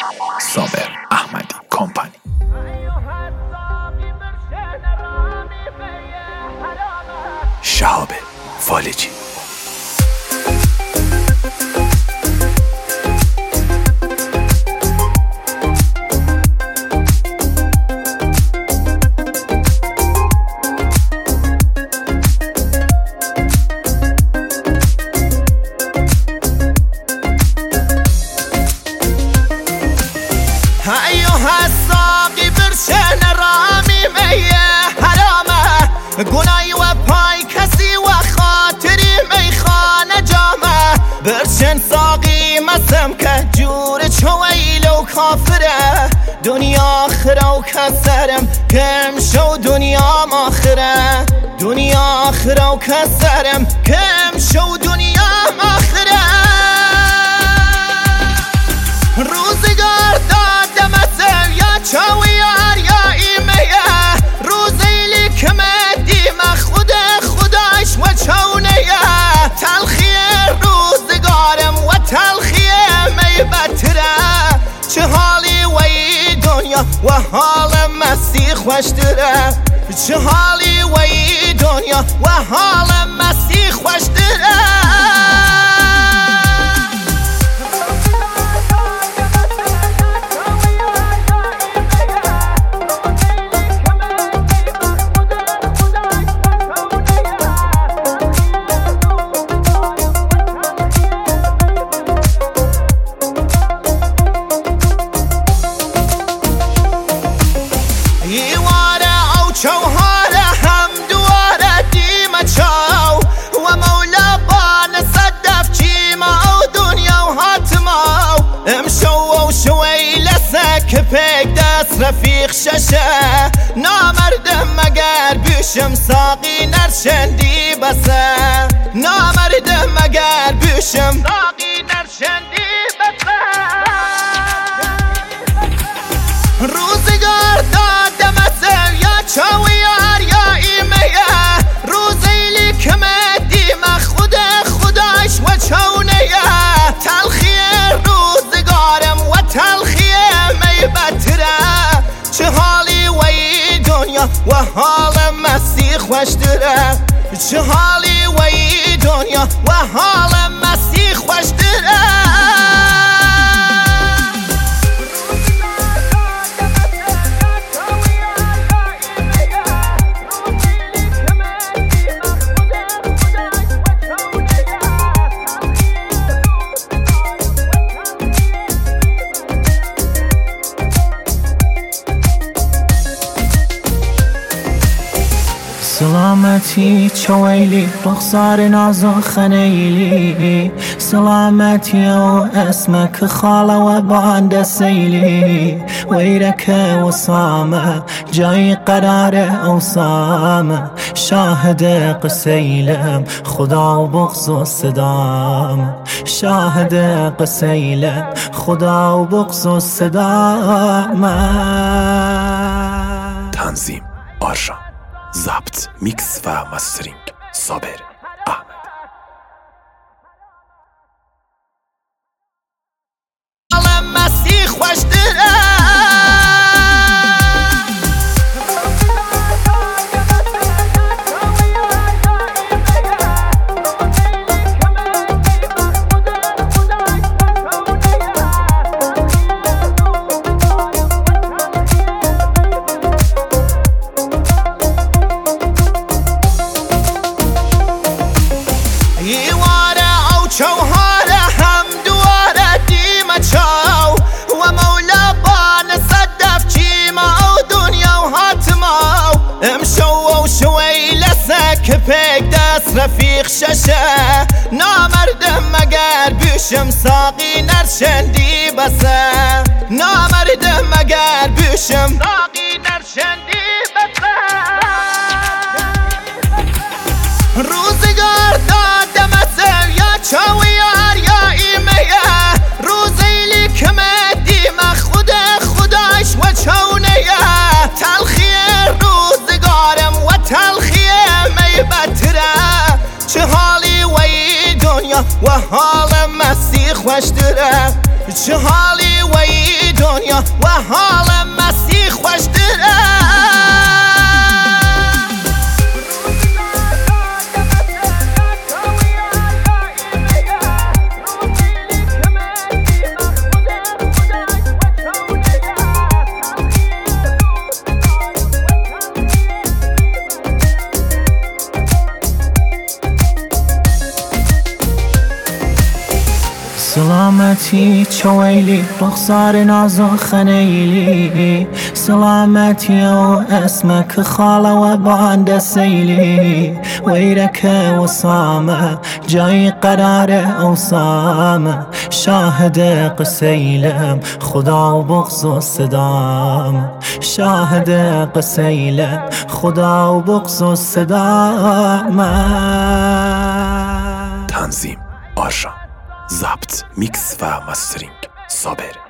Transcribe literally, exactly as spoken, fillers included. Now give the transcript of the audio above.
صابر احمدی کمپانی. شهاب فالجی. گناهی و پای کسی و خاطری میخانه جامه برچن ساقی مسم که جور چویل و کافره دنیا آخره و کسرم کم شو دنیا ماخره دنیا آخره و کسرم کم شو دنیا ماخره روزگار دادم از یا چویار یا ایمیه روزی کمه خود خداش و چونه تلخی روزگارم و تلخی می بتره چه حالی وی دنیا و حال مسیح خوشتره چه حالی وی دنیا و حال مسیح خوشتره که پیک دست رفیق ششه نامردم مگر بیشم ساقی نرشندی بسه نامردم مگر بیشم ساقی نرشندی بسه روزگار دادم از یا چویار یا ایمیه روزی کمه دیم خود خداش و چونه تلخی روزگارم و تلخی بتره چه حالی وی دنیا و حال مسیح خوشتره چه حالی وی دنیا و حال مسیح خوشتره سلامتی چویلی رخسار نازو خنیلی سلامتی و اسمك خاله و باند سیلی ویرک وصامه جای قرار اوسامه شاهد قسیلم خدا و بغض و صدام شاهد قسیلم خدا و بغض و صدام. تنظیم آرژان، ضبط، میکس و مسترینگ صابر احمد. مسیح خوشتره که پیک دست رفیق ششه نامردم مگر بیشم ساقی نرشندی بسه نامردم مگر بیشم ساقی نرشندی بسه روزگار دادم از یا چویار یا ایمیه روزی کمه دیم خود خداش و چونه تلخی روزگارم و تلخی بتره چه حالی وی دنیا و حال مسیح خوشتره چه حالی وی سلامتی چویلی رخسار نازو خنیلی سلامتی و اسمك خاله و باند سیلی ویرک وصامه جای قرار اوسامه شاهد قسیلم خدا و بغض و صدام شاهد قسیلم خدا و بغض و صدام تنظیم آرشان، ضبط، میکس و مسترینگ صابر.